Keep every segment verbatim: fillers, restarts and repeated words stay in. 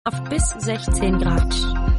auf bis sechzehn Grad.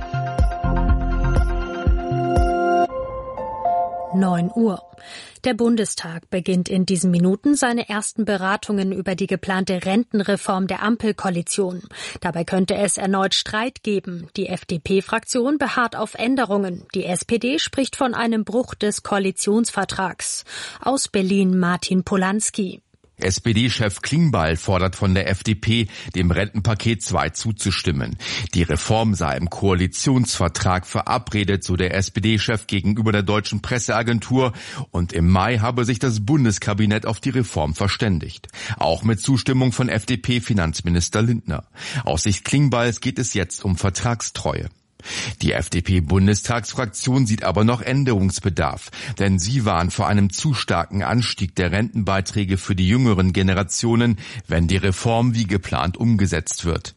neun Uhr. Der Bundestag beginnt in diesen Minuten seine ersten Beratungen über die geplante Rentenreform der Ampelkoalition. Dabei könnte es erneut Streit geben. Die F D P-Fraktion beharrt auf Änderungen. Die S P D spricht von einem Bruch des Koalitionsvertrags. Aus Berlin Martin Polanski. S P D-Chef Klingbeil fordert von der F D P, dem Rentenpaket zwei zuzustimmen. Die Reform sei im Koalitionsvertrag verabredet, so der S P D-Chef gegenüber der deutschen Presseagentur. Und im Mai habe sich das Bundeskabinett auf die Reform verständigt. Auch mit Zustimmung von F D P-Finanzminister Lindner. Aus Sicht Klingbeils geht es jetzt um Vertragstreue. Die F D P-Bundestagsfraktion sieht aber noch Änderungsbedarf, denn sie warnt vor einem zu starken Anstieg der Rentenbeiträge für die jüngeren Generationen, wenn die Reform wie geplant umgesetzt wird.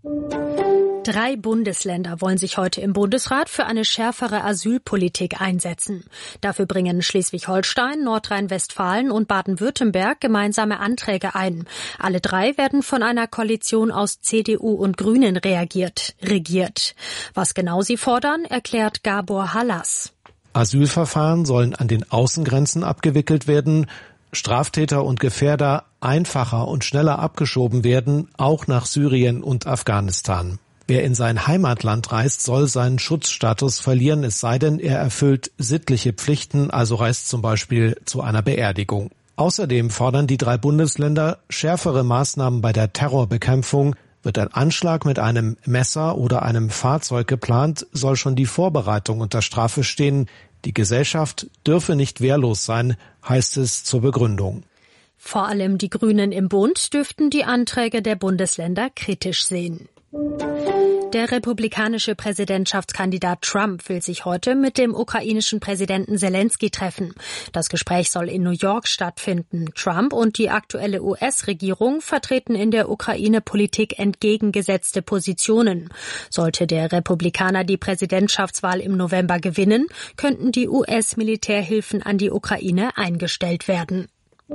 Drei Bundesländer wollen sich heute im Bundesrat für eine schärfere Asylpolitik einsetzen. Dafür bringen Schleswig-Holstein, Nordrhein-Westfalen und Baden-Württemberg gemeinsame Anträge ein. Alle drei werden von einer Koalition aus C D U und Grünen reagiert, regiert. Was genau sie fordern, erklärt Gabor Hallas. Asylverfahren sollen an den Außengrenzen abgewickelt werden, Straftäter und Gefährder einfacher und schneller abgeschoben werden, auch nach Syrien und Afghanistan. Wer in sein Heimatland reist, soll seinen Schutzstatus verlieren, es sei denn, er erfüllt sittliche Pflichten, also reist zum Beispiel zu einer Beerdigung. Außerdem fordern die drei Bundesländer schärfere Maßnahmen bei der Terrorbekämpfung. Wird ein Anschlag mit einem Messer oder einem Fahrzeug geplant, soll schon die Vorbereitung unter Strafe stehen. Die Gesellschaft dürfe nicht wehrlos sein, heißt es zur Begründung. Vor allem die Grünen im Bund dürften die Anträge der Bundesländer kritisch sehen. Der republikanische Präsidentschaftskandidat Trump will sich heute mit dem ukrainischen Präsidenten Selensky treffen. Das Gespräch soll in New York stattfinden. Trump und die aktuelle U S-Regierung vertreten in der Ukraine-Politik entgegengesetzte Positionen. Sollte der Republikaner die Präsidentschaftswahl im November gewinnen, könnten die U S-Militärhilfen an die Ukraine eingestellt werden.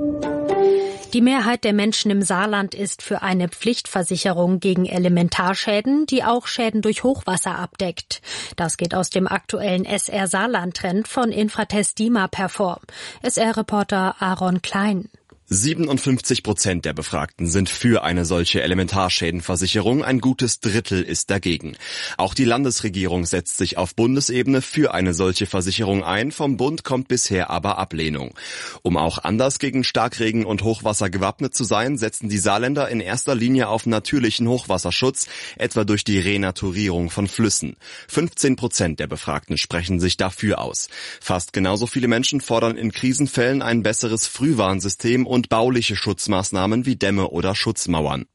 Die Mehrheit der Menschen im Saarland ist für eine Pflichtversicherung gegen Elementarschäden, die auch Schäden durch Hochwasser abdeckt. Das geht aus dem aktuellen S R-Saarland-Trend von Infratest DIMAP hervor. S R-Reporter Aaron Klein. siebenundfünfzig Prozent der Befragten sind für eine solche Elementarschädenversicherung, ein gutes Drittel ist dagegen. Auch die Landesregierung setzt sich auf Bundesebene für eine solche Versicherung ein, vom Bund kommt bisher aber Ablehnung. Um auch anders gegen Starkregen und Hochwasser gewappnet zu sein, setzen die Saarländer in erster Linie auf natürlichen Hochwasserschutz, etwa durch die Renaturierung von Flüssen. fünfzehn Prozent der Befragten sprechen sich dafür aus. Fast genauso viele Menschen fordern in Krisenfällen ein besseres Frühwarnsystem und bauliche Schutzmaßnahmen wie Dämme oder Schutzmauern.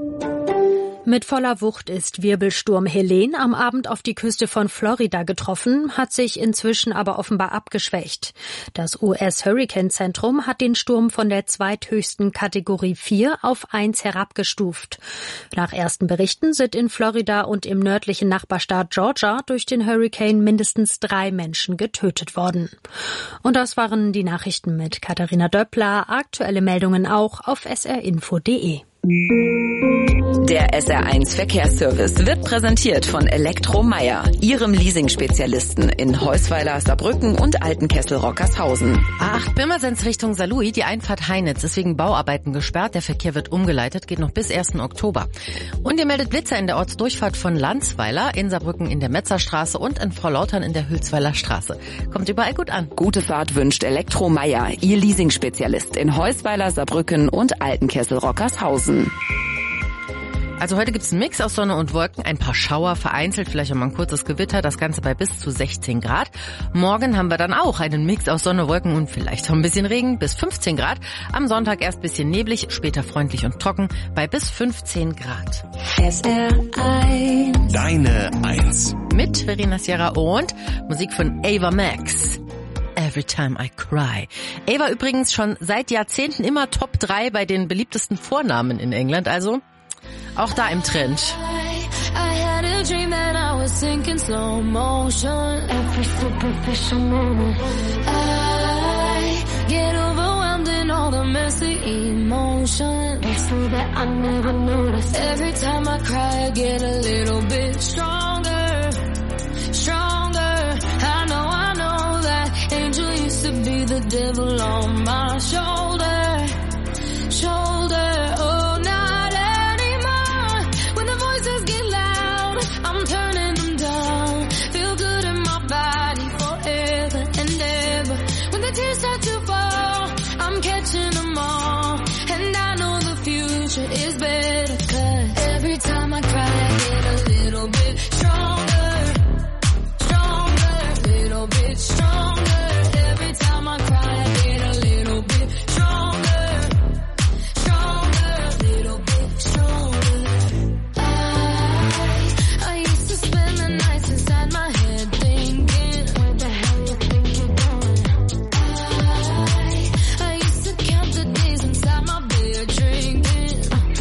Mit voller Wucht ist Wirbelsturm Helene am Abend auf die Küste von Florida getroffen, hat sich inzwischen aber offenbar abgeschwächt. Das U S-Hurricane-Zentrum hat den Sturm von der zweithöchsten Kategorie vier auf eins herabgestuft. Nach ersten Berichten sind in Florida und im nördlichen Nachbarstaat Georgia durch den Hurricane mindestens drei Menschen getötet worden. Und das waren die Nachrichten mit Katharina Döppler. Aktuelle Meldungen auch auf s r info punkt d e. Der S R eins Verkehrsservice wird präsentiert von Elektromeyer, Ihrem Leasing-Spezialisten in Heusweiler, Saarbrücken und Altenkessel-Rockershausen. A acht Pirmasens Richtung Saarlouis, die Einfahrt Heinitz ist wegen Bauarbeiten gesperrt. Der Verkehr wird umgeleitet, geht noch bis ersten Oktober. Und ihr meldet Blitzer in der Ortsdurchfahrt von Landsweiler, in Saarbrücken in der Metzerstraße und in Frau Lautern in der Hülsweiler Straße. Kommt überall gut an. Gute Fahrt wünscht Elektromeyer, Ihr Leasing-Spezialist in Heusweiler, Saarbrücken und Altenkessel-Rockershausen. Also heute gibt's einen Mix aus Sonne und Wolken, ein paar Schauer, vereinzelt vielleicht auch mal ein kurzes Gewitter, das Ganze bei bis zu sechzehn Grad. Morgen haben wir dann auch einen Mix aus Sonne, Wolken und vielleicht auch ein bisschen Regen, bis fünfzehn Grad. Am Sonntag erst bisschen neblig, später freundlich und trocken, bei bis fünfzehn Grad. S R eins. Deine Eins. Mit Verena Sierra und Musik von Ava Max. Every Time I Cry. Ava übrigens schon seit Jahrzehnten immer Top drei bei den beliebtesten Vornamen in England, also auch da im Trend. I had a dream that I was sinking slow motion. Every superficial moment. I get overwhelmed and all all the messy emotions so that I never notice. Every time I cry I get a little bit stronger, stronger. I know, I know that angel used to be the devil on my shoulder, shoulder. Oh, not anymore. When the voices get loud, I'm turning them down. Feel good in my body forever and ever. When the tears start to fall, I'm catching them all. And I know the future is better, 'cause every time I cry I get a little bit stronger, stronger, little bit stronger. Every time I cry I get a little bit stronger, stronger, little bit stronger. I, I used to spend the nights inside my head thinking, where the hell you think you're going? I, I used to count the days inside my bed drinking.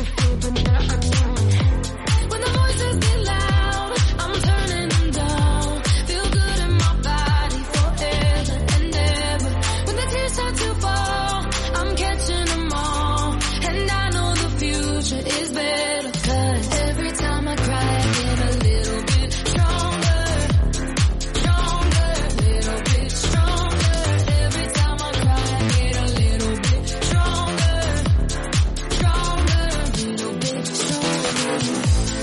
When the voices get loud, I'm turning them down. Feel good in my body forever and ever. When the tears start to fall, I'm catching them all. And I know the future is better, 'cause every time I cry I get a little bit stronger, stronger, little bit stronger. Every time I cry I get a little bit stronger, stronger, little bit stronger.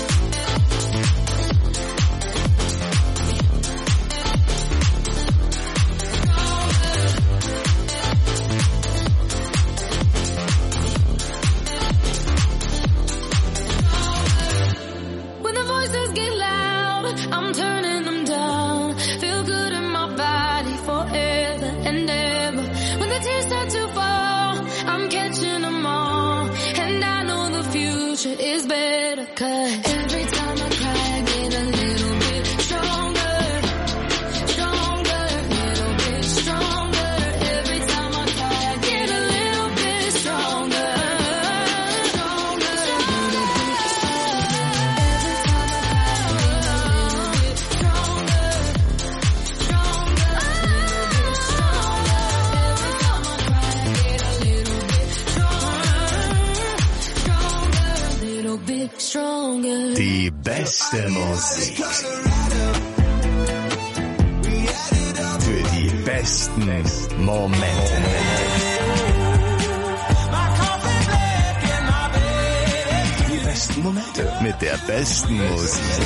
When the voices get loud, I'm turning them down. Feel good in my body forever and ever. When the tears start to fall, I'm catching them all. And I know the future is better, 'cause every time I cry I get a little bit stronger, stronger, little bit stronger. Every time I cry I get a little bit stronger, stronger, little bit stronger. Every time I cry I get a little bit stronger, stronger, little bit stronger. Every time I cry I get a little bit stronger, stronger, little bit stronger. Die beste Musik. Für die besten Momente. Die besten Momente mit der besten Musik.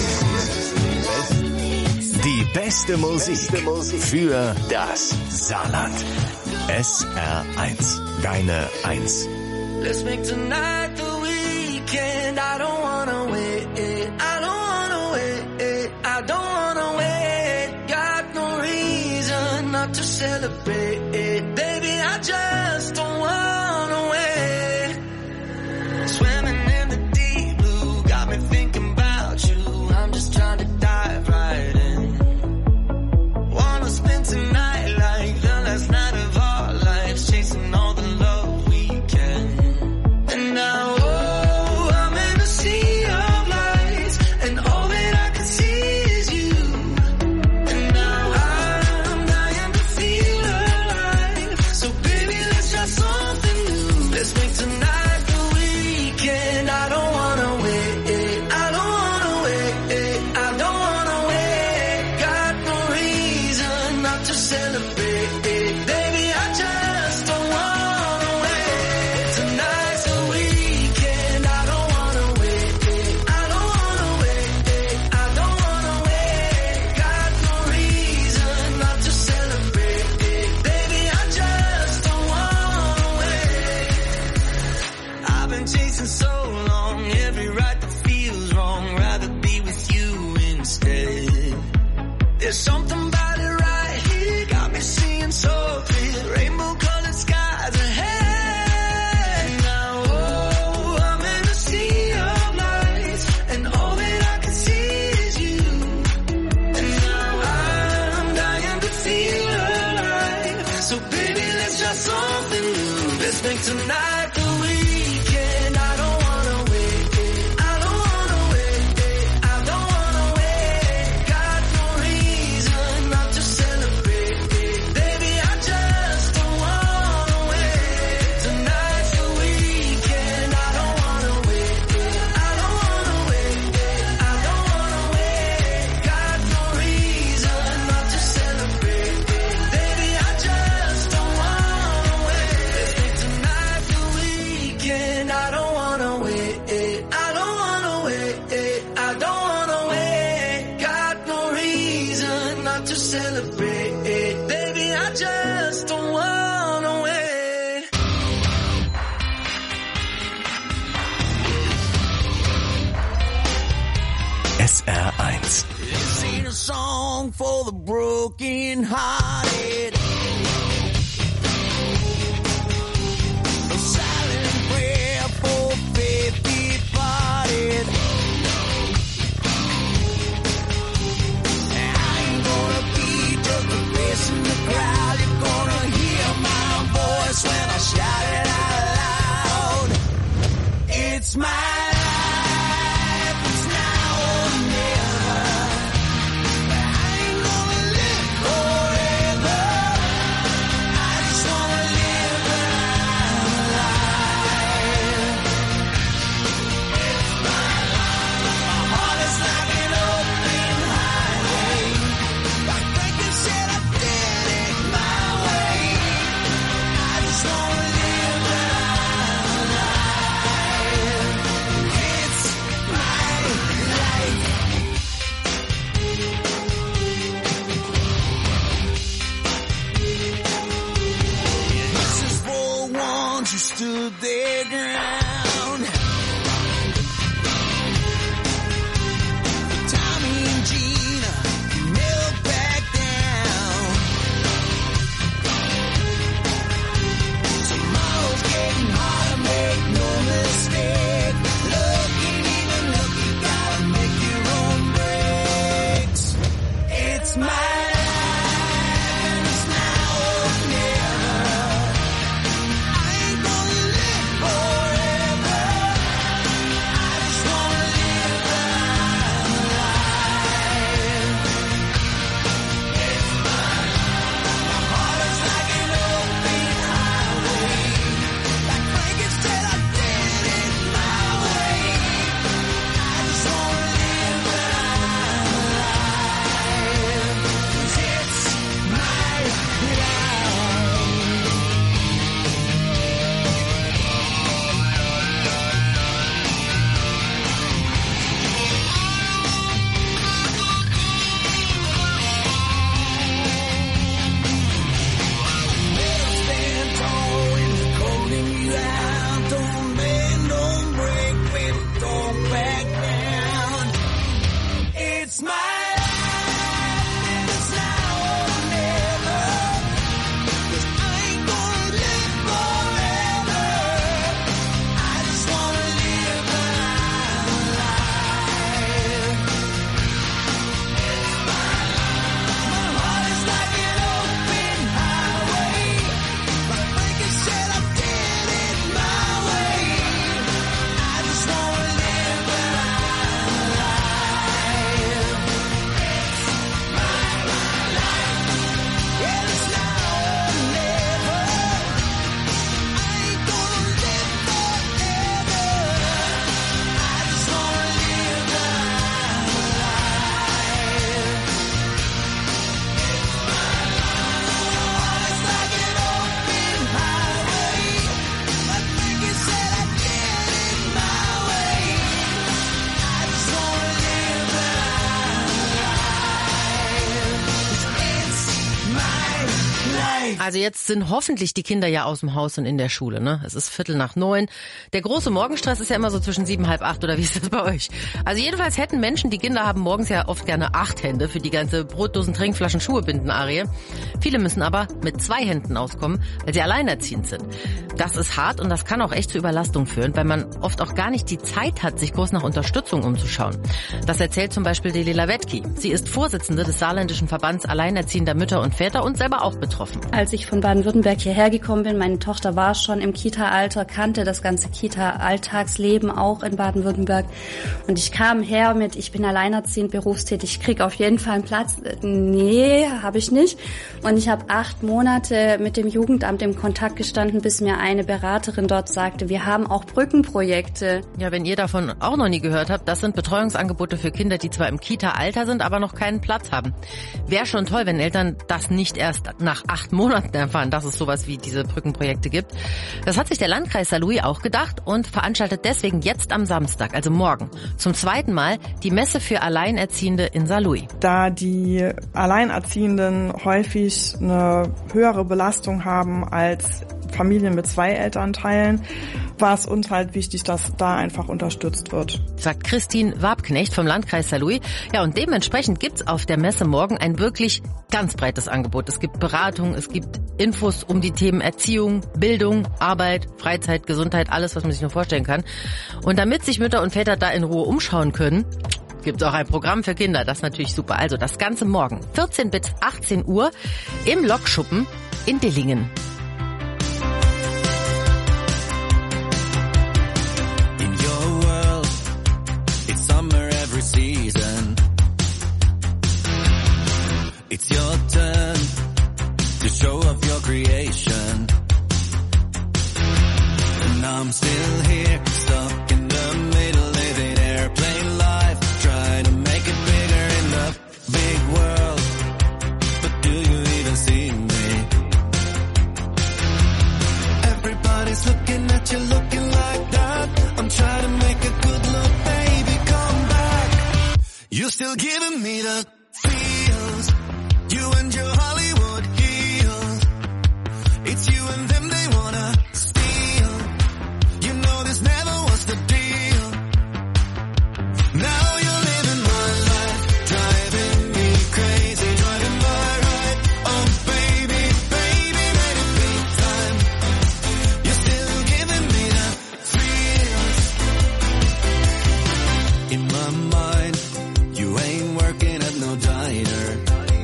Die beste Musik für das Saarland. S R eins. Deine eins. Let's make tonight the weekend. I don't wanna wait. I don't wanna wait. I don't wanna wait. Got no reason not to celebrate. Baby, I just don't wanna wait. Swimming in the deep blue got me thinking about you. I'm just trying to dive right in. Wanna spend tonight like the last night of our lives, chasing all the love we can. And now, oh, I'm in a sea of lights, and all that I can see is you. And now I'm dying to feel alive. So baby, let's celebrate. Baby, I just don't wanna wait. S R eins. This ain't a song for the broken hearted. A silent prayer for faith departed. I ain't gonna be just a face in the crowd. You're gonna hear my voice when I shout it out loud. It's my stood their ground. Tommy and Gina never back down. Tomorrow's getting harder, make no mistake. Looking even look, you gotta make your own breaks. It's my Also jetzt sind hoffentlich die Kinder ja aus dem Haus und in der Schule, ne? Es ist Viertel nach neun. Der große Morgenstress ist ja immer so zwischen sieben, halb acht, oder wie ist das bei euch? Also jedenfalls hätten Menschen, die Kinder haben, morgens ja oft gerne acht Hände für die ganze Brotdosen, Trinkflaschen, Schuhe binden Arie. Viele müssen aber mit zwei Händen auskommen, weil sie alleinerziehend sind. Das ist hart und das kann auch echt zu Überlastung führen, weil man oft auch gar nicht die Zeit hat, sich groß nach Unterstützung umzuschauen. Das erzählt zum Beispiel Delila Wetki. Sie ist Vorsitzende des Saarländischen Verbands Alleinerziehender Mütter und Väter und selber auch betroffen. Als ich von Baden-Württemberg hierher gekommen bin, meine Tochter war schon im Kita-Alter, kannte das ganze Kita-Alltagsleben auch in Baden-Württemberg. Und ich kam her mit, ich bin alleinerziehend, berufstätig, ich krieg auf jeden Fall einen Platz. Nee, habe ich nicht. Und ich habe acht Monate mit dem Jugendamt im Kontakt gestanden, bis mir eine Beraterin dort sagte, wir haben auch Brückenprojekte. Ja, wenn ihr davon auch noch nie gehört habt, das sind Betreuungsangebote für Kinder, die zwar im Kita-Alter sind, aber noch keinen Platz haben. Wäre schon toll, wenn Eltern das nicht erst nach acht Monaten Monaten erfahren, dass es sowas wie diese Brückenprojekte gibt. Das hat sich der Landkreis Saarlouis auch gedacht und veranstaltet deswegen jetzt am Samstag, also morgen, zum zweiten Mal die Messe für Alleinerziehende in Saarlouis. Da die Alleinerziehenden häufig eine höhere Belastung haben als Familien mit zwei Elternteilen, war es uns halt wichtig, dass da einfach unterstützt wird. Sagt Christine Wabknecht vom Landkreis Saarlouis. Ja, und dementsprechend gibt's auf der Messe morgen ein wirklich ganz breites Angebot. Es gibt Beratung, es gibt Infos um die Themen Erziehung, Bildung, Arbeit, Freizeit, Gesundheit, alles, was man sich nur vorstellen kann. Und damit sich Mütter und Väter da in Ruhe umschauen können, gibt es auch ein Programm für Kinder. Das ist natürlich super. Also das Ganze morgen, vierzehn bis achtzehn Uhr im Lokschuppen in Dillingen. Season. It's your turn to show off your creation. And I'm still here, stuck in the middle, living airplane life, trying to make it bigger in the big world. But do you even see me? Everybody's looking at you, looking like that. I'm trying to make a good look, baby, come back. You're still giving me the feels. You and your Hollywood heels. It's you and them they wanna steal. You know this never was the deal. Now you're living my life, driving me crazy, driving my ride. Oh baby, baby, let it be time. You're still giving me the feels. In my mind, you ain't working at no diner.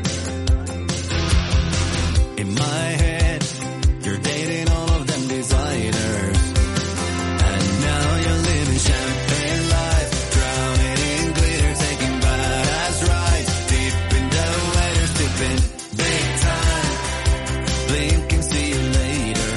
In my head, you're dating all of them designers. And now you're living champagne life, drowning in glitter, taking badass rides, deep in the weather, sipping big time, blinking, see you later.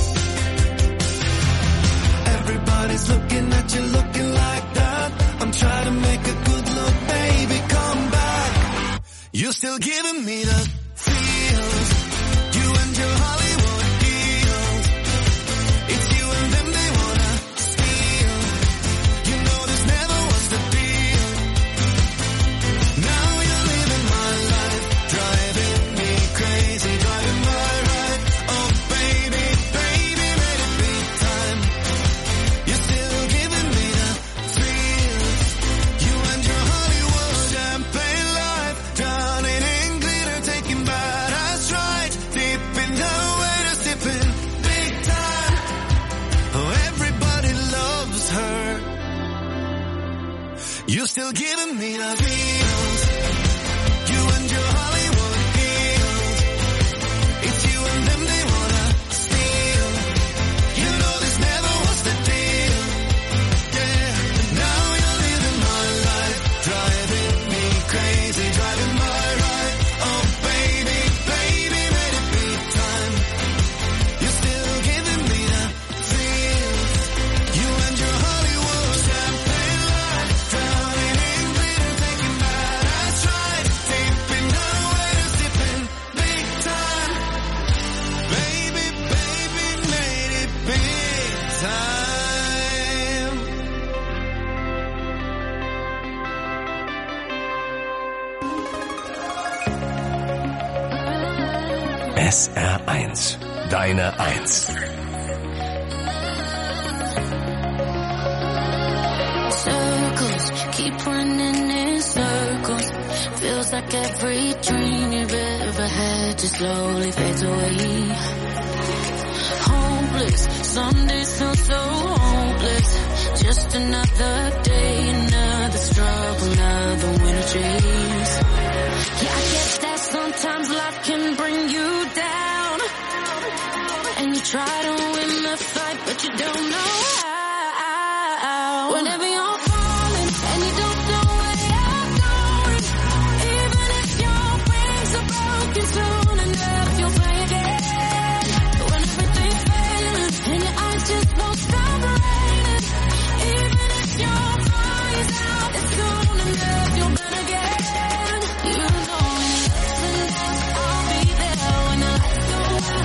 Everybody's looking at you, looking like that. I'm trying to make a good look, baby, come back. You're still giving me the feels. You and your Hollywood heels. It's you and them they wanna steal. You know this never was the deal. Now you're living my life, driving me crazy, driving my ride. Oh baby, baby, let it be time. You're still giving me the feels. You and your Hollywood champagne life, drowning in glitter, taking badass rides, deep in the water, sipping big time. Oh, everybody loves her. You're still giving me the feels. You and your Hollywood heels. It's you and them they wanna steal. You know this never was the deal. Yeah, now you're living my life, driving me crazy, driving my ride. Oh baby, baby, let it be time. You're still giving me the feels. You and your Hollywood champagne life, drowning in glitter, taking badass rides, deep in the water, sipping big time. Baby, baby, made it big time. S R eins. Deine Eins. Circles, keep running in circles. Feels like every dream you've ever had just slowly fades away. Hopeless, some days feel so hopeless. Just another day, another struggle, another winter chase. Yeah, I guess that sometimes life can bring you down. And you try to win the fight, but you don't know how. Whenever you're falling and you don't know where you're going, even if your wings are broken, soon enough you'll fly again. When everything's failing and your eyes just won't stop raining, even if your fire's out, it's soon enough you'll burn again. You know when it's and I'll be there when the lights go out.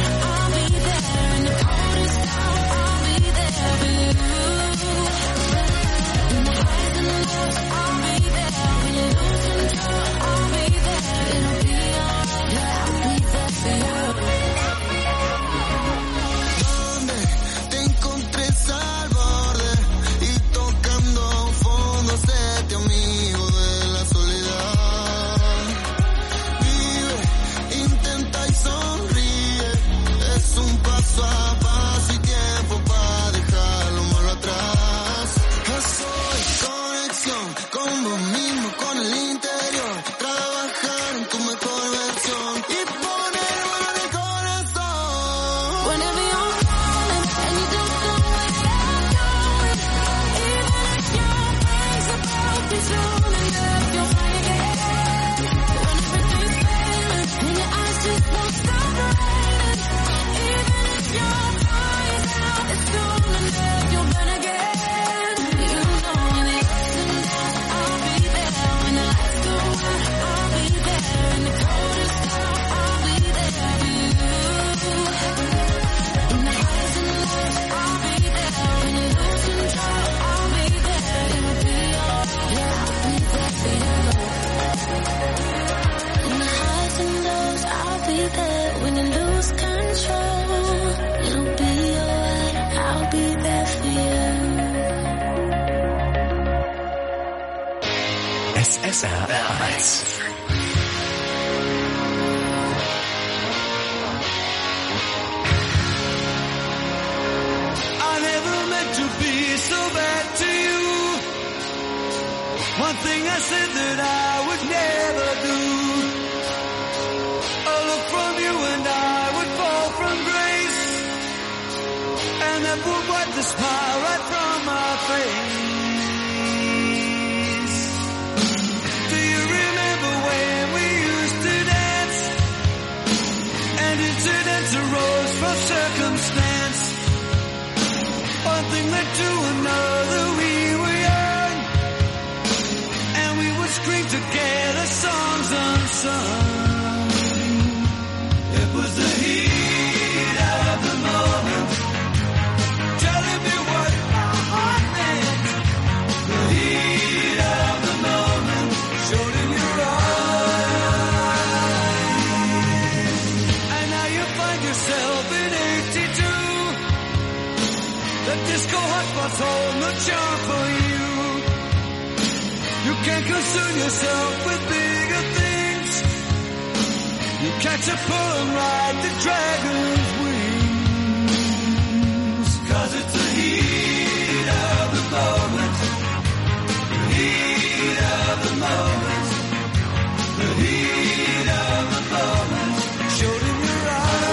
R eins. I never meant to be so bad to you. One thing I said that I would never do. A look from you and I would fall from grace, and that would wipe the smile right from my face. Do you remember when we used to dance, and incidents arose from circumstance? One thing led to another, we were young, and we would scream together songs unsung. It was the heat of the moment, telling me what my heart meant. The heat of the moment showed in your eyes. And now you find yourself in eighty-two. The disco hotspots hold no charm for you. You can't concern yourself with bigger things. You catch a pull and ride the dragon's wings. 'Cause it's the heat of the moment. The heat of the moment. The heat of the moment showed in your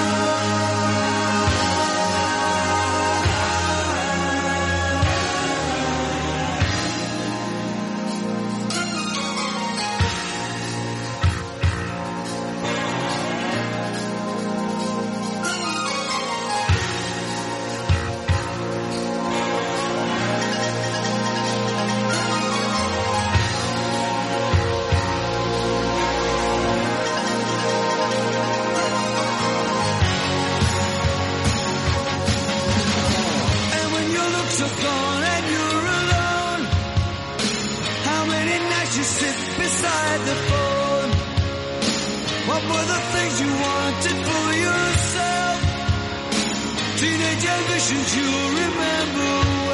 ambitions you remember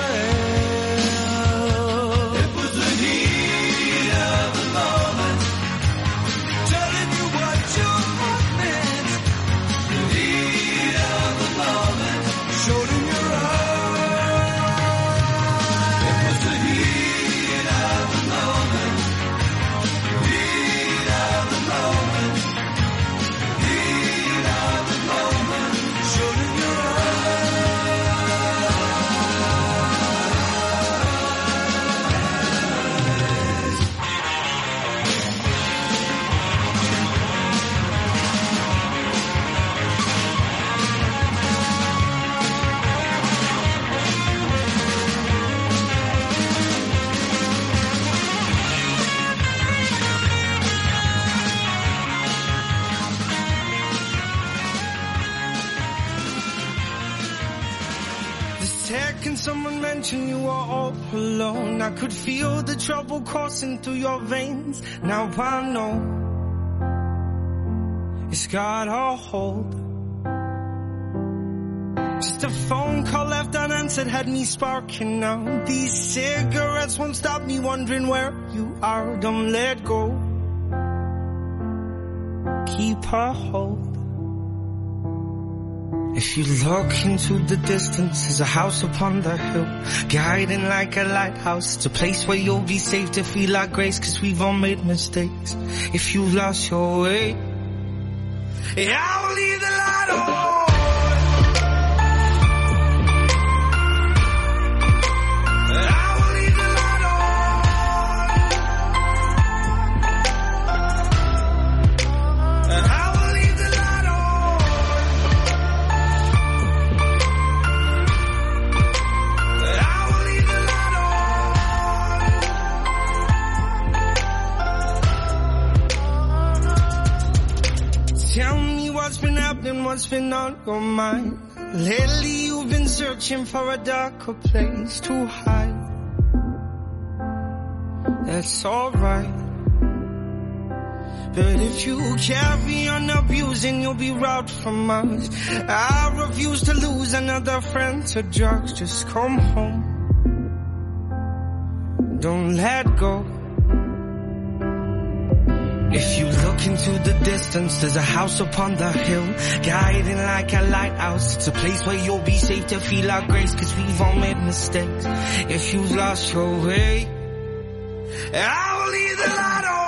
well. It was the heat of the moment, telling you what your heart meant. The heat of the moment showed in your eyes. It was the heat of the moment, the heat of the moment, the heat of the moment showed in your eyes. Can someone mention you are all alone? I could feel the trouble coursing through your veins. Now I know it's got a hold. Just a phone call left unanswered had me sparking now. These cigarettes won't stop me wondering where you are. Don't let go. Keep a hold. If you look into the distance, there's a house upon the hill, guiding like a lighthouse. It's a place where you'll be safe to feel like grace, 'cause we've all made mistakes. If you lost your way, yeah, I will leave the light on. What's been happening, what's been on your mind? Lately you've been searching for a darker place to hide. That's alright. But if you carry on abusing, you'll be robbed from us. I refuse to lose another friend to drugs. Just come home. Don't let go. If you look into the distance, there's a house upon the hill, guiding like a lighthouse. It's a place where you'll be safe to feel our grace, cause we've all made mistakes. If you've lost your way, I will leave the light on.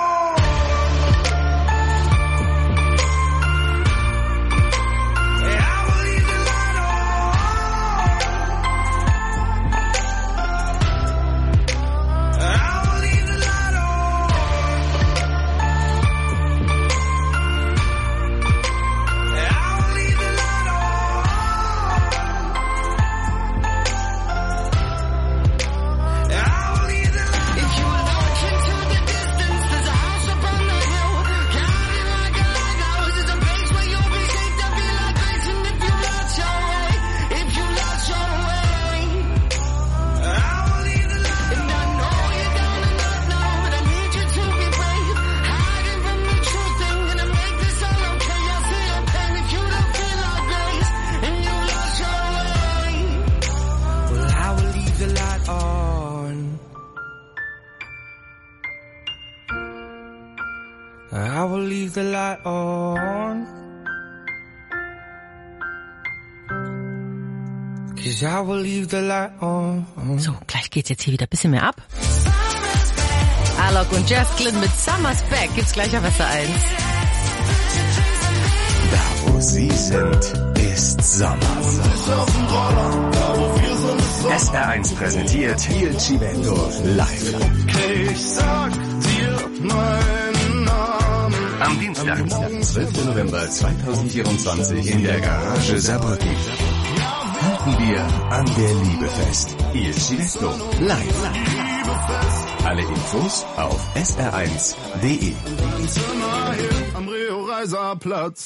I will leave the light on, 'cause I will leave the light on. So, gleich geht's jetzt hier wieder ein bisschen mehr ab. Alok und Jeff Glynn mit Summer's Back gibt's gleich auf S R eins. Da wo Sie sind, ist Sommer. S R eins präsentiert Il Civetto live. Ich sag dir meinen Namen. Am Dienstag, zwölften November zweitausendvierundzwanzig in der Garage Saarbrücken. Halten wir an der Liebe fest. Il Civetto live. Alle Infos auf S R eins punkt de. Am Rio-Reiser-Platz.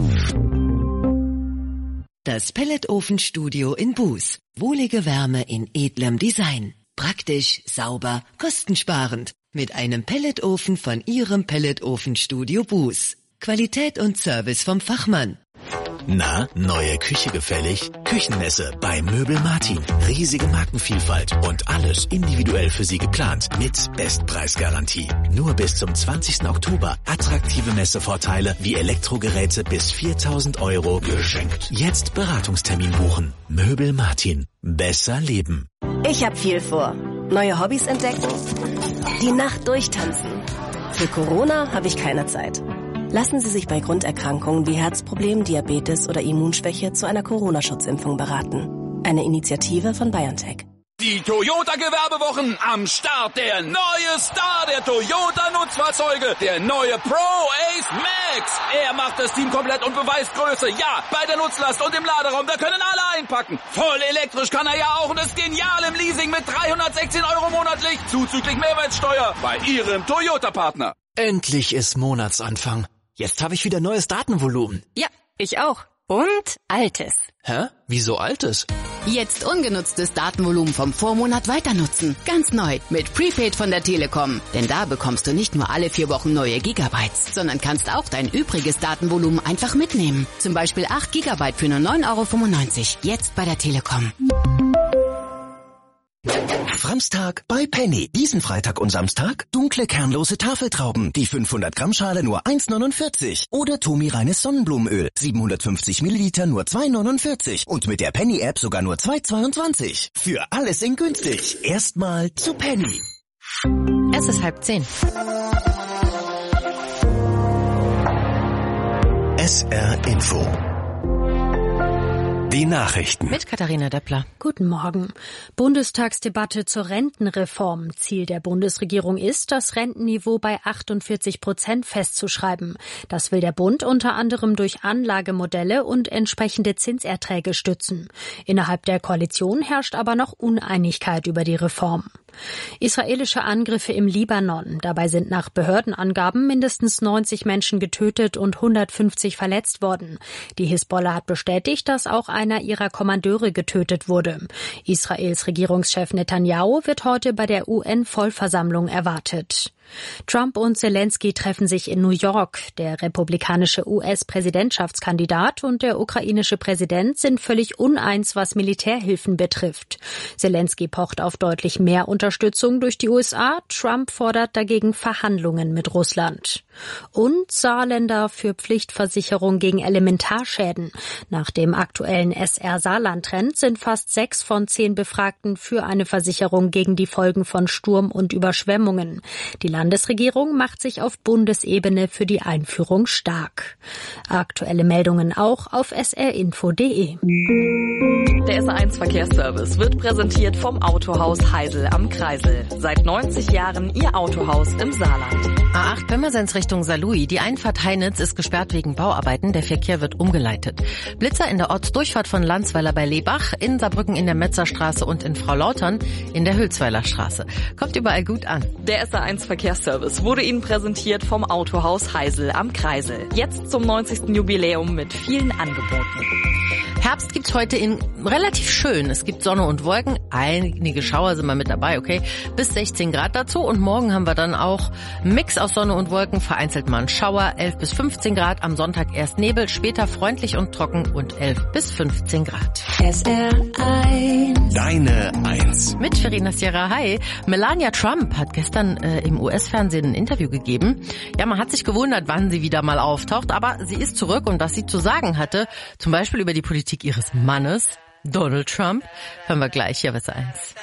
Das Pelletofen-Studio in Buß. Wohlige Wärme in edlem Design. Praktisch, sauber, kostensparend. Mit einem Pelletofen von Ihrem Pelletofen-Studio Buß. Qualität und Service vom Fachmann. Na, neue Küche gefällig? Küchenmesse bei Möbel Martin. Riesige Markenvielfalt und alles individuell für Sie geplant mit Bestpreisgarantie. Nur bis zum zwanzigsten Oktober attraktive Messevorteile wie Elektrogeräte bis viertausend Euro geschenkt. Jetzt Beratungstermin buchen. Möbel Martin. Besser leben. Ich hab viel vor. Neue Hobbys entdecken, die Nacht durchtanzen. Für Corona habe ich keine Zeit. Lassen Sie sich bei Grunderkrankungen wie Herzproblemen, Diabetes oder Immunschwäche zu einer Corona-Schutzimpfung beraten. Eine Initiative von BioNTech. Die Toyota-Gewerbewochen am Start. Der neue Star der Toyota-Nutzfahrzeuge. Der neue Pro Ace Max. Er macht das Team komplett und beweist Größe. Ja, bei der Nutzlast und im Laderaum, da können alle einpacken. Voll elektrisch kann er ja auch und ist genial im Leasing mit dreihundertsechzehn Euro monatlich. Zuzüglich Mehrwertsteuer bei Ihrem Toyota-Partner. Endlich ist Monatsanfang. Jetzt habe ich wieder neues Datenvolumen. Ja, ich auch. Und altes. Hä? Wieso altes? Jetzt ungenutztes Datenvolumen vom Vormonat weiter nutzen. Ganz neu mit Prepaid von der Telekom. Denn da bekommst du nicht nur alle vier Wochen neue Gigabytes, sondern kannst auch dein übriges Datenvolumen einfach mitnehmen. Zum Beispiel acht Gigabyte für nur neun Euro fünfundneunzig. Jetzt bei der Telekom. Framstag bei Penny. Diesen Freitag und Samstag dunkle kernlose Tafeltrauben. Die fünfhundert Gramm Schale nur eins neunundvierzig. Oder Tomi reines Sonnenblumenöl. siebenhundertfünfzig Milliliter nur zwei neunundvierzig. Und mit der Penny-App sogar nur zwei zweiundzwanzig. Für alles in günstig. Erstmal zu Penny. Es ist halb zehn. S R Info. Die Nachrichten. Mit Katharina Deppler. Guten Morgen. Bundestagsdebatte zur Rentenreform. Ziel der Bundesregierung ist, das Rentenniveau bei achtundvierzig Prozent festzuschreiben. Das will der Bund unter anderem durch Anlagemodelle und entsprechende Zinserträge stützen. Innerhalb der Koalition herrscht aber noch Uneinigkeit über die Reform. Israelische Angriffe im Libanon. Dabei sind nach Behördenangaben mindestens neunzig Menschen getötet und hundertfünfzig verletzt worden. Die Hisbollah hat bestätigt, dass auch einer ihrer Kommandeure getötet wurde. Israels Regierungschef Netanyahu wird heute bei der U N-Vollversammlung erwartet. Trump und Zelensky treffen sich in New York. Der republikanische U S-Präsidentschaftskandidat und der ukrainische Präsident sind völlig uneins, was Militärhilfen betrifft. Zelensky pocht auf deutlich mehr Unterstützung durch die U S A. Trump fordert dagegen Verhandlungen mit Russland. Und Saarländer für Pflichtversicherung gegen Elementarschäden. Nach dem aktuellen S R-Saarland-Trend sind fast sechs von zehn Befragten für eine Versicherung gegen die Folgen von Sturm und Überschwemmungen. Die Landesregierung macht sich auf Bundesebene für die Einführung stark. Aktuelle Meldungen auch auf s r info punkt d e. Der S R eins Verkehrsservice wird präsentiert vom Autohaus Heisel am Kreisel. Seit neunzig Jahren Ihr Autohaus im Saarland. A acht Pirmasens Richtung Saarlouis. Die Einfahrt Heinitz ist gesperrt wegen Bauarbeiten. Der Verkehr wird umgeleitet. Blitzer in der Ortsdurchfahrt von Landsweiler bei Lebach, in Saarbrücken in der Metzerstraße und in Fraulautern in der Hülsweiler Straße. Kommt überall gut an. Der S R eins Verkehrsservice wurde Ihnen präsentiert vom Autohaus Heisel am Kreisel. Jetzt zum neunzigsten Jubiläum mit vielen Angeboten. Herbst gibt's heute in relativ schön. Es gibt Sonne und Wolken. Einige Schauer sind mal mit dabei, okay? Bis sechzehn Grad dazu. Und morgen haben wir dann auch Mix aus Sonne und Wolken. Vereinzelt mal ein Schauer. elf bis fünfzehn Grad. Am Sonntag erst Nebel. Später freundlich und trocken und elf bis fünfzehn Grad. S R eins. Deine Eins. Mit Verena Sierra. Hi. Melania Trump hat gestern äh, im U S-Fernsehen ein Interview gegeben. Ja, man hat sich gewundert, wann sie wieder mal auftaucht. Aber sie ist zurück und was sie zu sagen hatte, zum Beispiel über die Politik ihres Mannes, Donald Trump, hören wir gleich hier bei S R eins.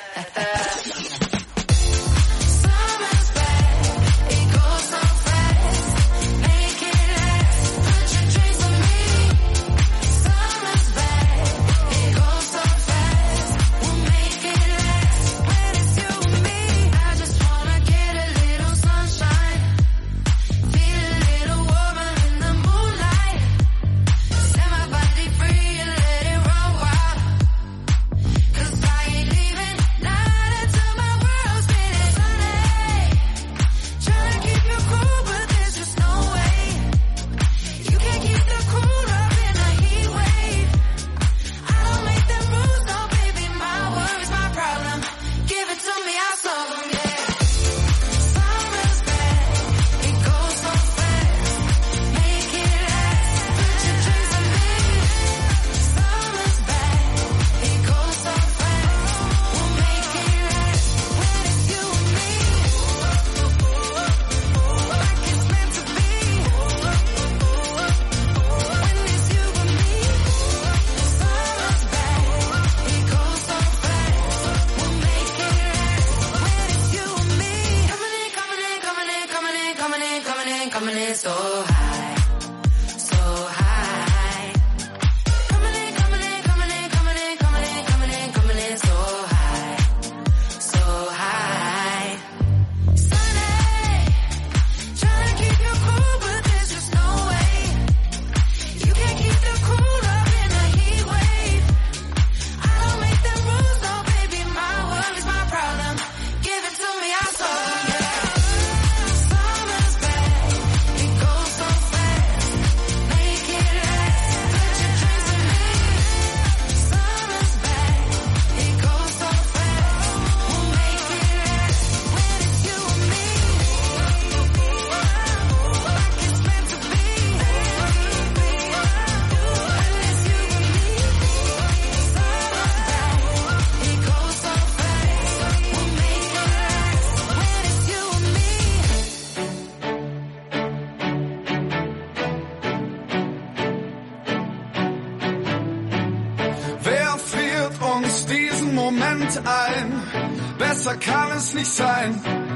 Ein. Besser kann es nicht sein.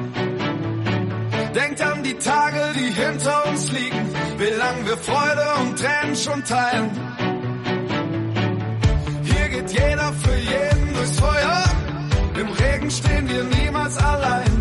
Denkt an die Tage, die hinter uns liegen, wie lang wir Freude und Tränen schon teilen. Hier geht jeder für jeden durchs Feuer. Im Regen stehen wir niemals allein.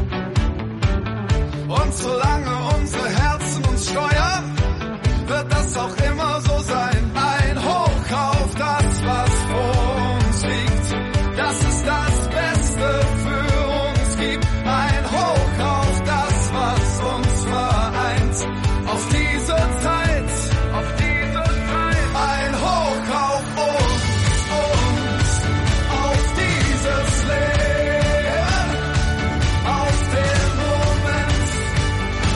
Und solange unsere Herzen uns steuern, wird das auch immer so sein. Ein Hoch auf das, was vor uns liegt. Das ist das Beste für uns gibt. Ein Hoch auf das, was uns vereint. Auf diese Zeit, auf diese Zeit. Ein Hoch auf uns, uns, auf dieses Leben. Auf den Moment,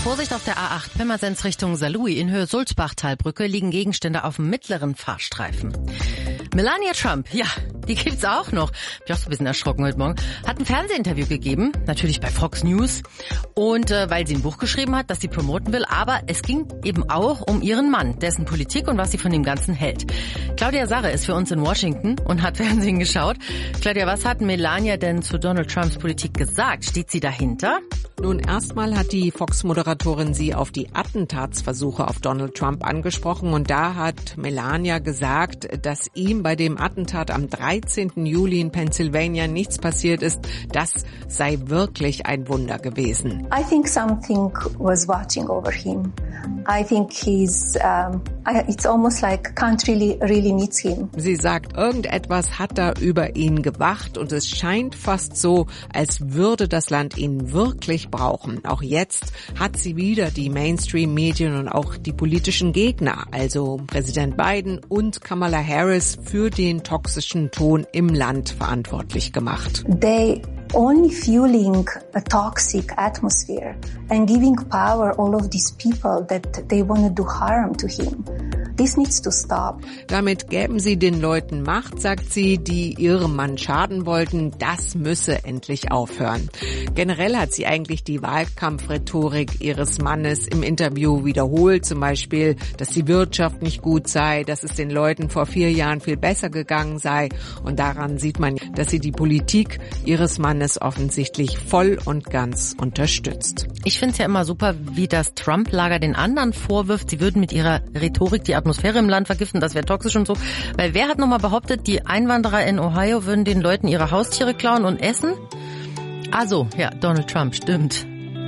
Vorsicht auf der A acht, Pirmasens Richtung Saarlouis. In Höhe Sulzbachtalbrücke liegen Gegenstände auf dem mittleren Fahrstreifen. Melania Trump, ja, die gibt's auch noch. Bin ich auch so ein bisschen erschrocken heute Morgen. Hat ein Fernsehinterview gegeben, natürlich bei Fox News. Und äh, weil sie ein Buch geschrieben hat, das sie promoten will. Aber es ging eben auch um ihren Mann, dessen Politik und was sie von dem Ganzen hält. Claudia Sarre ist für uns in Washington und hat Fernsehen geschaut. Claudia, was hat Melania denn zu Donald Trumps Politik gesagt? Steht sie dahinter? Nun, erstmal hat die Fox-Moderatorin sie auf die Attentatsversuche auf Donald Trump angesprochen. Und da hat Melania gesagt, dass ihm bei dem Attentat am dreizehnten Juli in Pennsylvania nichts passiert ist. Das sei wirklich ein Wunder gewesen. I think something was watching over him. I think he's, um, it's almost like country really, really needs him. Sie sagt, irgendetwas hat da über ihn gewacht und es scheint fast so, als würde das Land ihn wirklich brauchen. Auch jetzt hat sie wieder die Mainstream-Medien und auch die politischen Gegner, also Präsident Biden und Kamala Harris, für den toxischen Ton im Land verantwortlich gemacht. They only fueling a toxic atmosphere and giving power all of these people that they want to do harm to him. This needs to stop. Damit gäben sie den Leuten Macht, sagt sie, die ihrem Mann schaden wollten. Das müsse endlich aufhören. Generell hat sie eigentlich die Wahlkampfrhetorik ihres Mannes im Interview wiederholt. Zum Beispiel, dass die Wirtschaft nicht gut sei, dass es den Leuten vor vier Jahren viel besser gegangen sei. Und daran sieht man, dass sie die Politik ihres Mannes offensichtlich voll und ganz unterstützt. Ich finde es ja immer super, wie das Trump-Lager den anderen vorwirft, sie würden mit ihrer Rhetorik die Atmosphäre im Land vergiften, das wäre toxisch und so. Weil wer hat nochmal behauptet, die Einwanderer in Ohio würden den Leuten ihre Haustiere klauen und essen? Ah so, ja, Donald Trump, stimmt.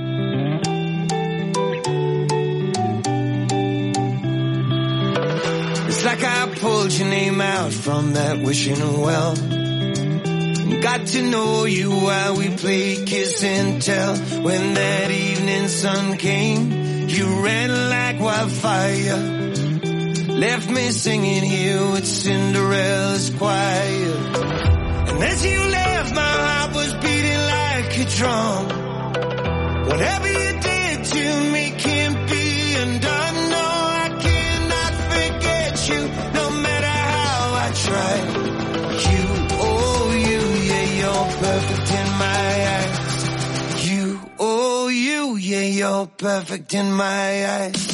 It's like I pulled your name out from that wishing well. Got to know you while we played kiss and tell. When that evening sun came, you ran like wildfire. Left me singing here with Cinderella's choir. And as you left, my heart was beating like a drum. Whatever you did to me can't be undone. No, I cannot forget you, no matter how I try. You, oh you, yeah, you're perfect in my eyes. You, oh you, yeah, you're perfect in my eyes.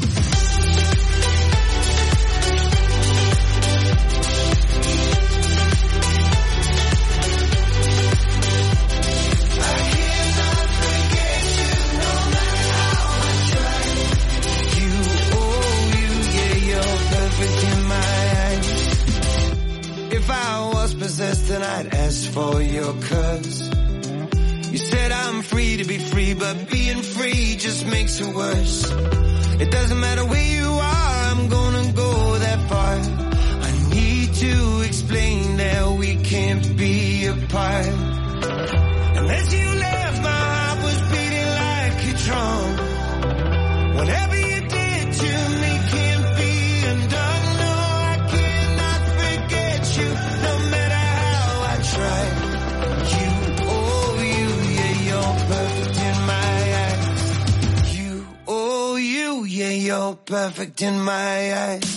Then I'd ask for your curse. You said I'm free to be free, but being free just makes it worse. It doesn't matter where you are, I'm gonna go that far. I need to explain that we can't be apart. And as you left, my heart was beating like a drum. Whatever you did to me can't be undone. No, I cannot forget you, no matter try. You, oh you, yeah, you're perfect in my eyes. You, oh you, yeah, you're perfect in my eyes.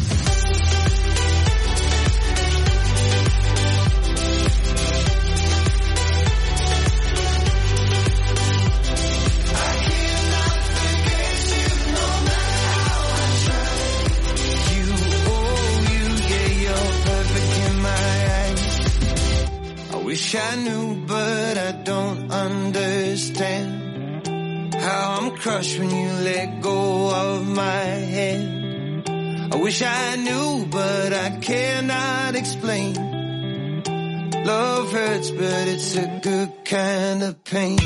Wish I knew, but I don't understand how I'm crushed when you let go of my hand. I wish I knew, but I cannot explain. Love hurts, but it's a good kind of pain.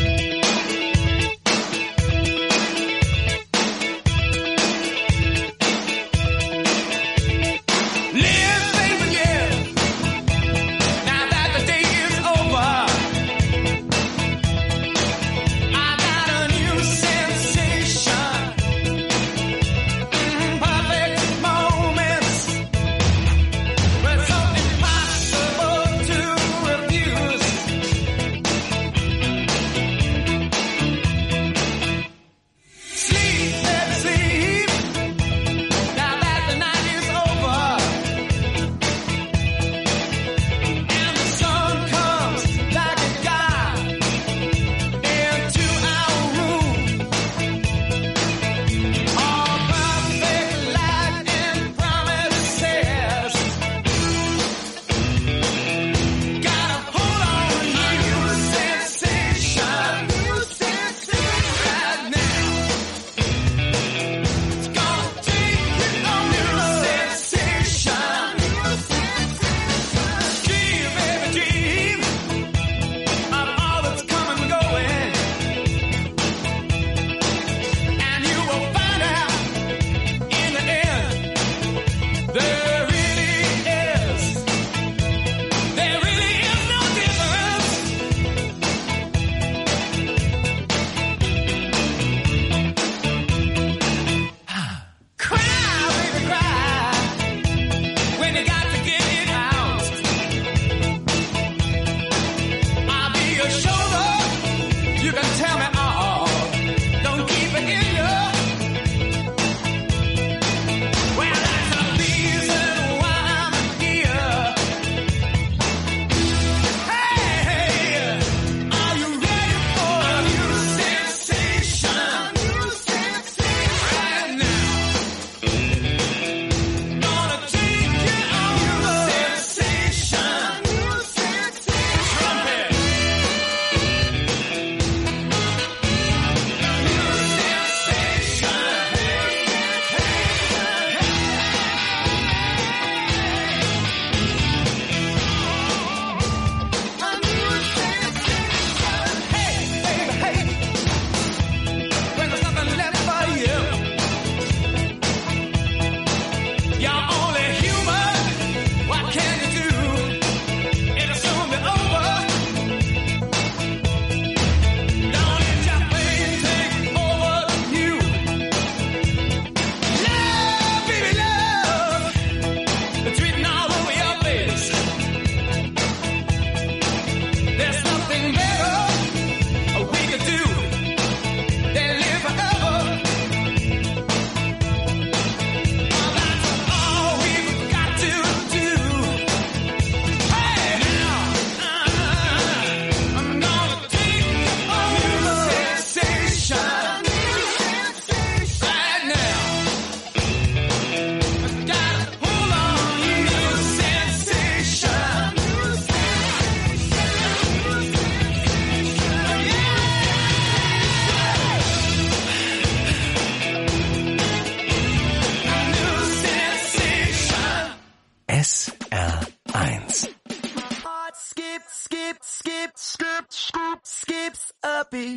skip, skip, skip, skip, skips a beat.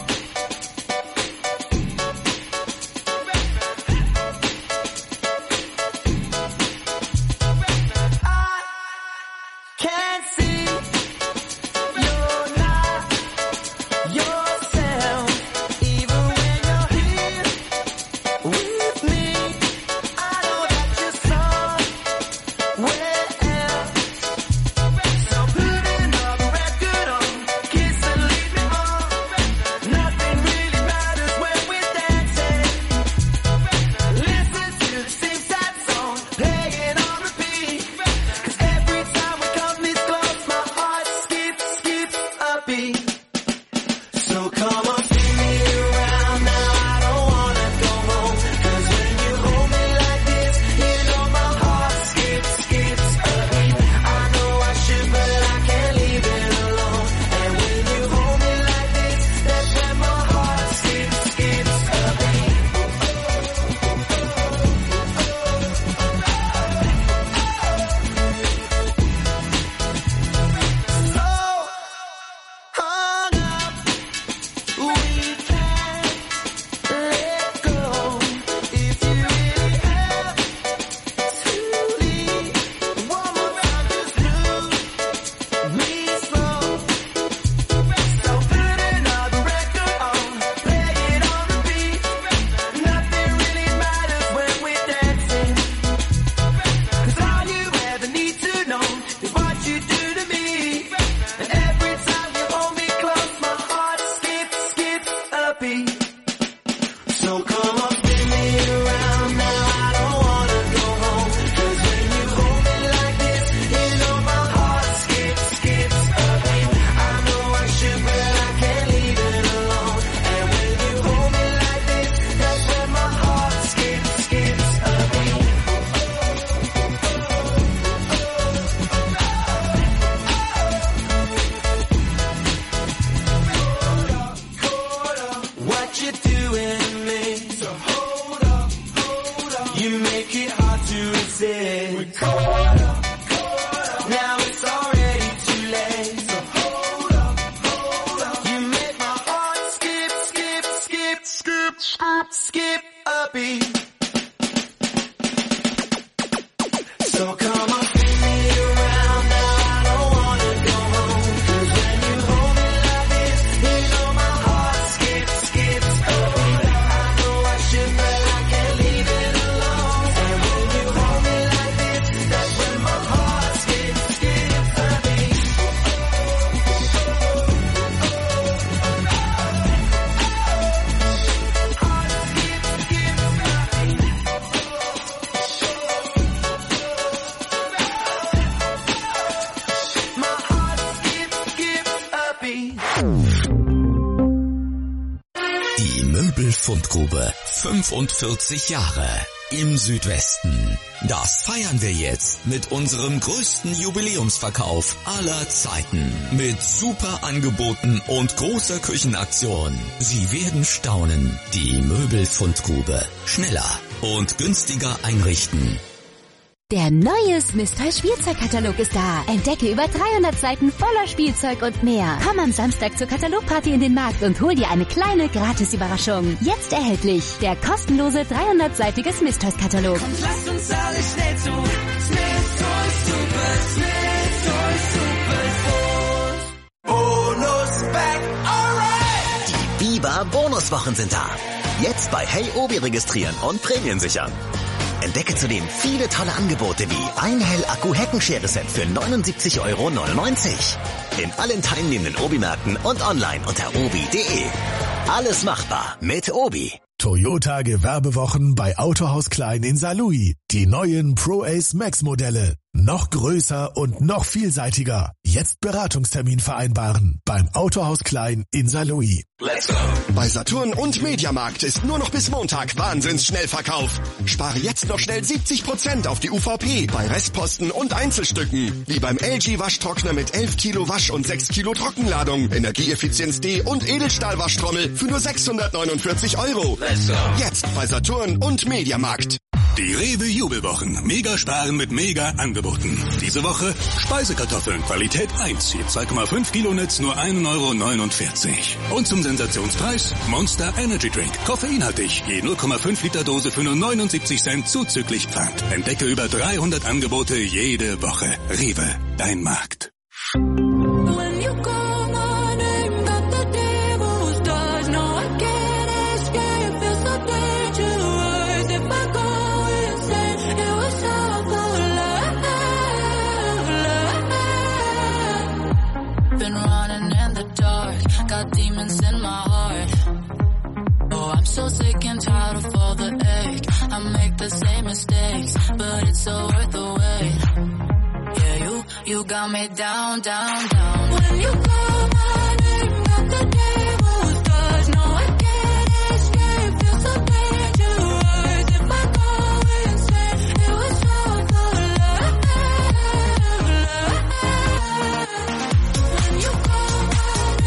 Can't see you're not yourself, even when you're here with me. I know that you're somewhere else. So put another record on, kiss and leave me on. Nothing really matters when we're dancing. Listen to the same sad song, playing on repeat. 'Cause every time we come this close, my heart skips, skips a beat. So come on, spin me around now, I don't wanna go home. 'Cause when you hold me like this, you know my heart skips, skips a beat. I know I should, but I can't leave it alone. And when you hold me like this, that's when my heart skips, skips a beat. So hung up, we can't let go. If you really have to leave, one more time, just lose me slow. So put another record on, play it on repeat. Nothing really matters when we're dancing. 'Cause all you ever need to know is what you do to me. And every time you hold me close, my heart skips, skips a beat. So come on, spin me around now, I don't wanna go home. 'Cause when you hold me like this, you know my heart skips, skips a beat. I know I should, but I can't leave it alone. And when you hold me like this, that's when my heart skips, skips a beat. What you doing to me? So hold up, hold up. You make it hard to resist. We're caught up, caught up. Now it's already too late. So hold up, hold up. You make my heart skip, skip, skip, skip, skip, skip a beat. So come on, spin me around now, I don't wanna go home. 'Cause when you hold me like this, you know my heart skips, skips a beat. I know I should, but I can't leave it alone. And when you hold me like this, that's when my heart skips, skips a beat. My heart skips, skips a beat. Die Möbelfundgrube. fünfundvierzig Jahre im Südwesten. Das feiern wir jetzt mit unserem größten Jubiläumsverkauf aller Zeiten. Mit super Angeboten und großer Küchenaktion. Sie werden staunen. Die Möbelfundgrube. Schneller und günstiger einrichten. Der neue Smith Toys Spielzeugkatalog ist da. Entdecke über dreihundert Seiten voller Spielzeug und mehr. Komm am Samstag zur Katalogparty in den Markt und hol dir eine kleine Gratis-Überraschung. Jetzt erhältlich der kostenlose dreihundertseitige Smith Toys Katalog. Komm, lass uns alle schnell zu Smith Toys Super, Smith Toys Super Bonus back, alright! Die Biber Bonuswochen sind da. Jetzt bei Hey Obi registrieren und Prämien sichern. Entdecke zudem viele tolle Angebote wie ein Hell-Akku-Heckenschere-Set für neunundsiebzig Euro neunundneunzig. In allen teilnehmenden Obi-Märkten und online unter obi punkt de. Alles machbar mit Obi. Toyota Gewerbewochen bei Autohaus Klein in Saarlouis. Die neuen Pro Ace Max Modelle. Noch größer und noch vielseitiger. Jetzt Beratungstermin vereinbaren beim Autohaus Klein in Saarlouis. Let's go! Bei Saturn und Mediamarkt ist nur noch bis Montag Wahnsinns-Schnellverkauf. Spare jetzt noch schnell siebzig Prozent auf die U V P bei Restposten und Einzelstücken. Wie beim L G Waschtrockner mit elf Kilo Wasch- und sechs Kilo Trockenladung, Energieeffizienz D und Edelstahlwaschtrommel für nur sechshundertneunundvierzig Euro. Let's go! Jetzt bei Saturn und Mediamarkt. Die Rewe Jubelwochen. Mega sparen mit mega Angeboten. Diese Woche Speisekartoffeln Qualität eins. Je zwei Komma fünf Kilonetz nur ein Euro neunundvierzig. Und zum Sensationspreis Monster Energy Drink. Koffeinhaltig. Je null Komma fünf Liter Dose für nur neunundsiebzig Cent zuzüglich Pfand. Entdecke über dreihundert Angebote jede Woche. Rewe, dein Markt. Got demons in my heart. Oh, I'm so sick and tired of all the ache. I make the same mistakes, but it's so worth the wait. Yeah, you, you got me down, down, down. When you call my name, got the devil's touch. No, I can't escape, feel so dangerous. If I go insane, it was all for love, love. When you call my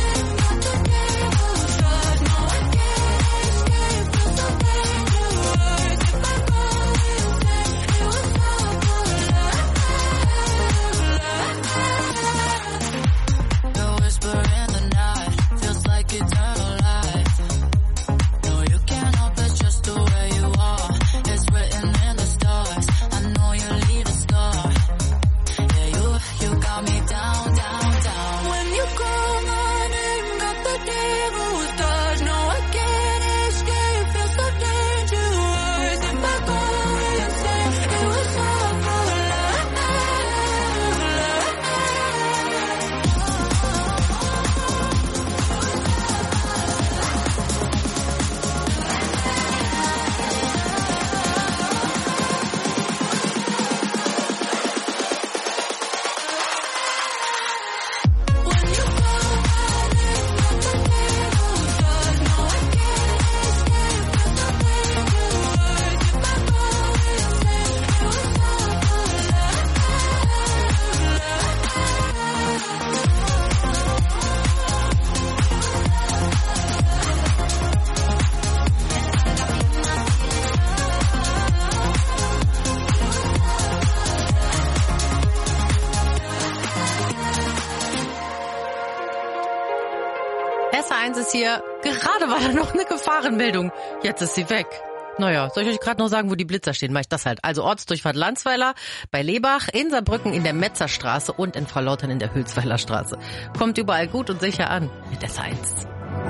Ist hier. Gerade war da noch eine Gefahrenmeldung. Jetzt ist sie weg. Naja, soll ich euch gerade noch sagen, wo die Blitzer stehen? Mach ich das halt. Also Ortsdurchfahrt Landsweiler, bei Lebach, in Saarbrücken in der Metzerstraße und in Frau Lautern in der Hülsweiler Straße. Kommt überall gut und sicher an mit S eins.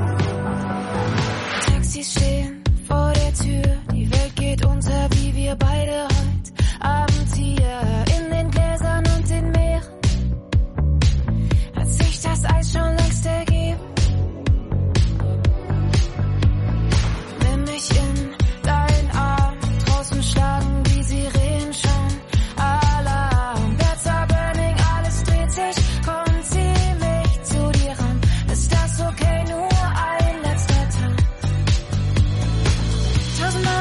Taxis stehen vor der Tür, die Welt geht unter, wie wir beide heute Abend hier in den Gläsern und den Meeren. Hat sich das Eis schon längst ergeben? In deinen Arm, draußen schlagen die Sirenen schon Alarm. Birds are burning, alles dreht sich, komm, zieh mich zu dir ran. Ist das okay, nur ein letzter Tag? Tausendmal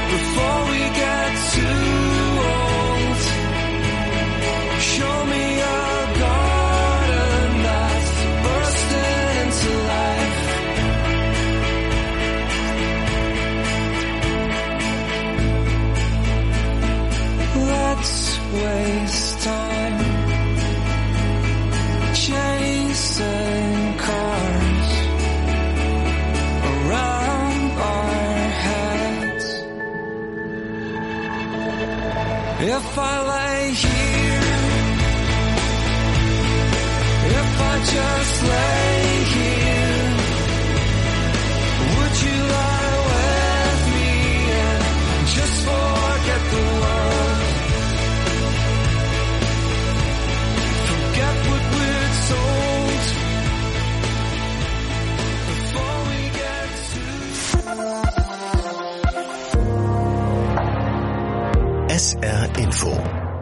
before we get too old. Show me a garden that's bursting into life. Let's waste time chasing cars around our heads. If I lay here, if I just lay here, would you lie with me and just forget the world? Forget what we're told before we get too. S R Info.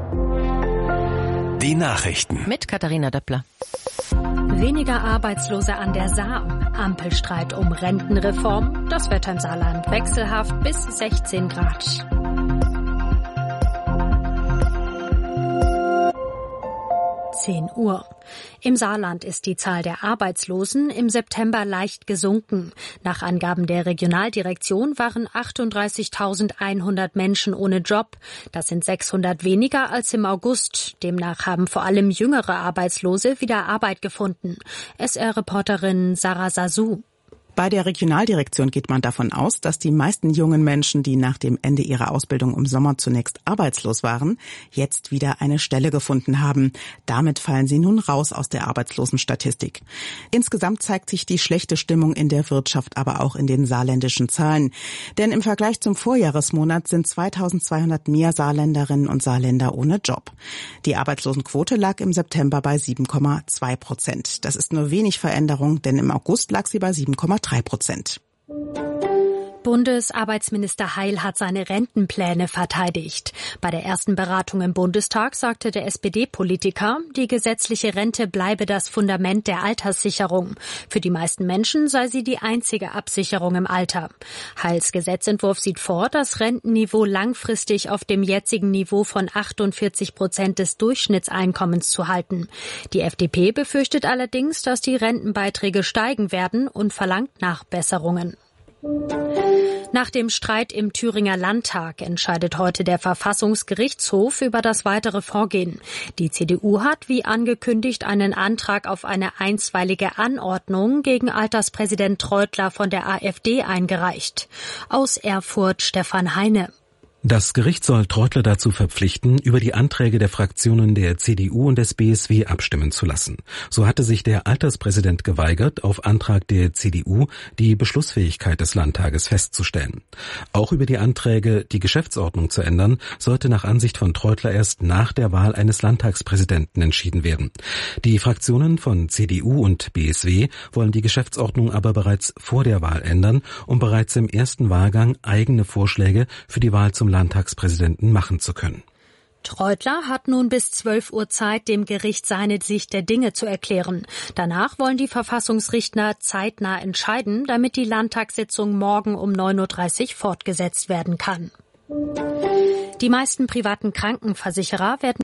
Die Nachrichten. Mit Katharina Döppler. Weniger Arbeitslose an der Saar. Ampelstreit um Rentenreform. Das Wetter im Saarland wechselhaft bis sechzehn Grad. zehn Uhr. Im Saarland ist die Zahl der Arbeitslosen im September leicht gesunken. Nach Angaben der Regionaldirektion waren achtunddreißigtausendeinhundert Menschen ohne Job. Das sind sechshundert weniger als im August. Demnach haben vor allem jüngere Arbeitslose wieder Arbeit gefunden. S R-Reporterin Sarah Sasu. Bei der Regionaldirektion geht man davon aus, dass die meisten jungen Menschen, die nach dem Ende ihrer Ausbildung im Sommer zunächst arbeitslos waren, jetzt wieder eine Stelle gefunden haben. Damit fallen sie nun raus aus der Arbeitslosenstatistik. Insgesamt zeigt sich die schlechte Stimmung in der Wirtschaft aber auch in den saarländischen Zahlen. Denn im Vergleich zum Vorjahresmonat sind zweitausendzweihundert mehr Saarländerinnen und Saarländer ohne Job. Die Arbeitslosenquote lag im September bei sieben Komma zwei Prozent. Das ist nur wenig Veränderung, denn im August lag sie bei sieben Komma drei Prozent. Bundesarbeitsminister Heil hat seine Rentenpläne verteidigt. Bei der ersten Beratung im Bundestag sagte der S P D-Politiker, die gesetzliche Rente bleibe das Fundament der Alterssicherung. Für die meisten Menschen sei sie die einzige Absicherung im Alter. Heils Gesetzentwurf sieht vor, das Rentenniveau langfristig auf dem jetzigen Niveau von achtundvierzig Prozent des Durchschnittseinkommens zu halten. Die F D P befürchtet allerdings, dass die Rentenbeiträge steigen werden und verlangt Nachbesserungen. Nach dem Streit im Thüringer Landtag entscheidet heute der Verfassungsgerichtshof über das weitere Vorgehen. Die C D U hat, wie angekündigt, einen Antrag auf eine einstweilige Anordnung gegen Alterspräsident Treutler von der A f D eingereicht. Aus Erfurt Stefan Heine. Das Gericht soll Treutler dazu verpflichten, über die Anträge der Fraktionen der C D U und des B S W abstimmen zu lassen. So hatte sich der Alterspräsident geweigert, auf Antrag der C D U die Beschlussfähigkeit des Landtages festzustellen. Auch über die Anträge, die Geschäftsordnung zu ändern, sollte nach Ansicht von Treutler erst nach der Wahl eines Landtagspräsidenten entschieden werden. Die Fraktionen von C D U und B S W wollen die Geschäftsordnung aber bereits vor der Wahl ändern, um bereits im ersten Wahlgang eigene Vorschläge für die Wahl zum Landtagspräsidenten machen zu können. Treutler hat nun bis zwölf Uhr Zeit, dem Gericht seine Sicht der Dinge zu erklären. Danach wollen die Verfassungsrichter zeitnah entscheiden, damit die Landtagssitzung morgen um neun Uhr dreißig fortgesetzt werden kann. Die meisten privaten Krankenversicherer werden